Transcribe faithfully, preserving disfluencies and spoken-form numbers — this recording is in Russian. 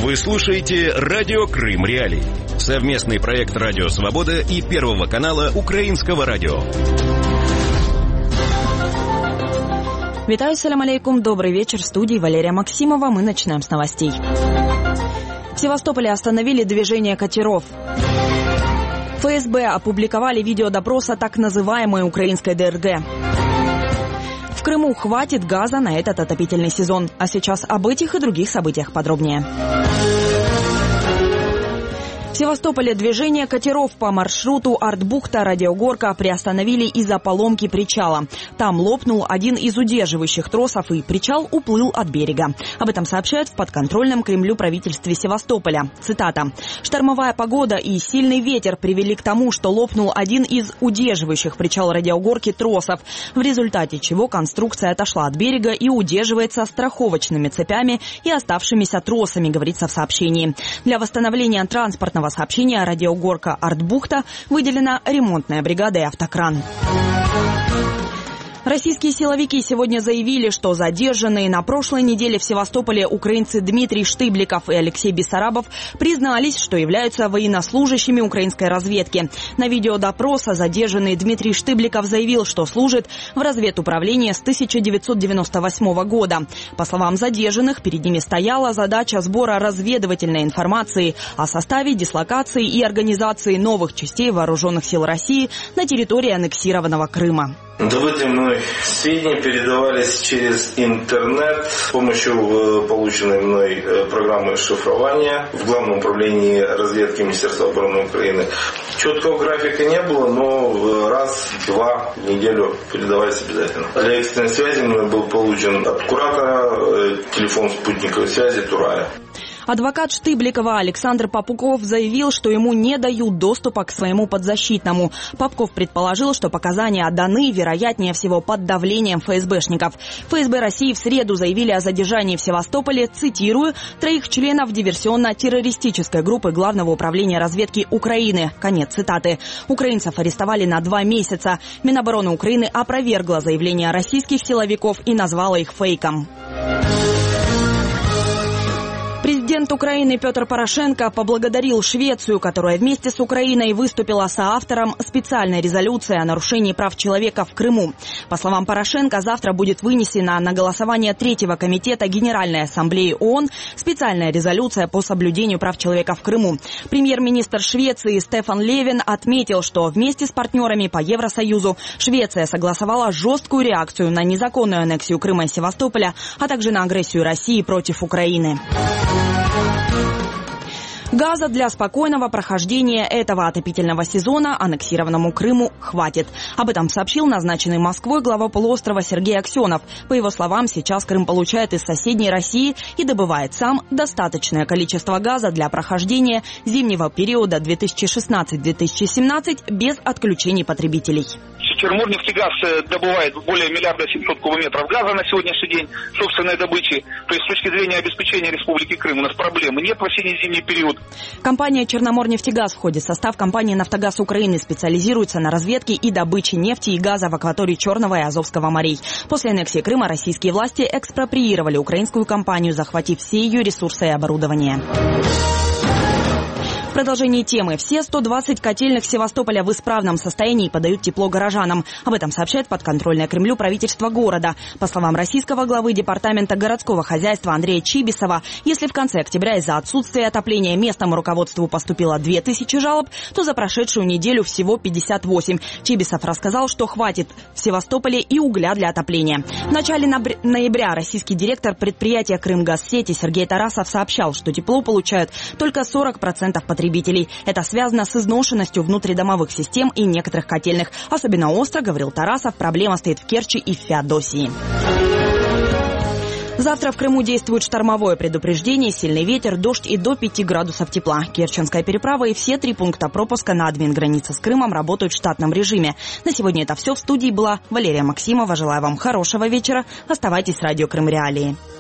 Вы слушаете «Радио Крым Реалии». Совместный проект «Радио Свобода» и Первого канала Украинского радио. Витаю, салям алейкум, добрый вечер, в студии Валерия Максимова. Мы начинаем с новостей. В Севастополе остановили движение катеров. ФСБ опубликовали видеодопроса так называемой украинской ДРГ. В Крыму хватит газа на этот отопительный сезон. А сейчас об этих и других событиях подробнее. В Севастополе движение катеров по маршруту Артбухта-Радиогорка приостановили из-за поломки причала. Там лопнул один из удерживающих тросов, и причал уплыл от берега. Об этом сообщают в подконтрольном Кремлю правительстве Севастополя. Цитата. «Штормовая погода и сильный ветер привели к тому, что лопнул один из удерживающих причал Радиогорки тросов, в результате чего конструкция отошла от берега и удерживается страховочными цепями и оставшимися тросами», говорится в сообщении. Для восстановления транспортного сообщения Радиогорка Артбухта выделена ремонтная бригада и автокран. Российские силовики сегодня заявили, что задержанные на прошлой неделе в Севастополе украинцы Дмитрий Штыбликов и Алексей Бессарабов признались, что являются военнослужащими украинской разведки. На видео допроса задержанный Дмитрий Штыбликов заявил, что служит в разведуправлении с тысяча девятьсот девяносто восьмого года. По словам задержанных, перед ними стояла задача сбора разведывательной информации о составе, дислокации и организации новых частей вооруженных сил России на территории аннексированного Крыма. Доводимые сведения передавались через интернет с помощью полученной мной программы шифрования в Главном управлении разведки Министерства обороны Украины. Четкого графика не было, но раз-два в неделю передавались обязательно. Для экстренной связи был получен от куратора телефон спутниковой связи Турая. Адвокат Штыбликова Александр Попуков заявил, что ему не дают доступа к своему подзащитному. Попков предположил, что показания отданы, вероятнее всего, под давлением ФСБшников. ФСБ России в среду заявили о задержании в Севастополе, цитирую, троих членов диверсионно-террористической группы Главного управления разведки Украины. Конец цитаты. Украинцев арестовали на два месяца. Минобороны Украины опровергла заявления российских силовиков и назвала их фейком. Президент Украины Петр Порошенко поблагодарил Швецию, которая вместе с Украиной выступила соавтором специальной резолюции о нарушении прав человека в Крыму. По словам Порошенко, завтра будет вынесена на голосование Третьего комитета Генеральной Ассамблеи ООН специальная резолюция по соблюдению прав человека в Крыму. Премьер-министр Швеции Стефан Левин отметил, что вместе с партнерами по Евросоюзу Швеция согласовала жесткую реакцию на незаконную аннексию Крыма и Севастополя, а также на агрессию России против Украины. Газа для спокойного прохождения этого отопительного сезона аннексированному Крыму хватит. Об этом сообщил назначенный Москвой глава полуострова Сергей Аксенов. По его словам, сейчас Крым получает из соседней России и добывает сам достаточное количество газа для прохождения зимнего периода две тысячи шестнадцатый — две тысячи семнадцатый без отключений потребителей. Черноморнефтегаз добывает более миллиарда семьсот кубометров газа на сегодняшний день собственной добычи. То есть с точки зрения обеспечения Республики Крым у нас проблемы нет в осенне-зимний период. Компания «Черноморнефтегаз» входит в состав компании «Нафтогаз Украины», специализируется на разведке и добыче нефти и газа в акватории Черного и Азовского морей. После аннексии Крыма российские власти экспроприировали украинскую компанию, захватив все ее ресурсы и оборудование. В продолжении темы. Все сто двадцать котельных Севастополя в исправном состоянии подают тепло горожанам. Об этом сообщает подконтрольное Кремлю правительство города. По словам российского главы департамента городского хозяйства Андрея Чибисова, если в конце октября из-за отсутствия отопления местному руководству поступило две тысячи жалоб, то за прошедшую неделю всего пятьдесят восемь. Чибисов рассказал, что хватит в Севастополе и угля для отопления. В начале ноября российский директор предприятия «Крымгазсети» Сергей Тарасов сообщал, что тепло получают только сорок процентов потребителей. Это связано с изношенностью внутридомовых систем и некоторых котельных. Особенно остро, говорил Тарасов, проблема стоит в Керчи и в Феодосии. Завтра в Крыму действует штормовое предупреждение, сильный ветер, дождь и до пяти градусов тепла. Керченская переправа и все три пункта пропуска на админгранице с Крымом работают в штатном режиме. На сегодня это все. В студии была Валерия Максимова. Желаю вам хорошего вечера. Оставайтесь с радио Крым Реалии.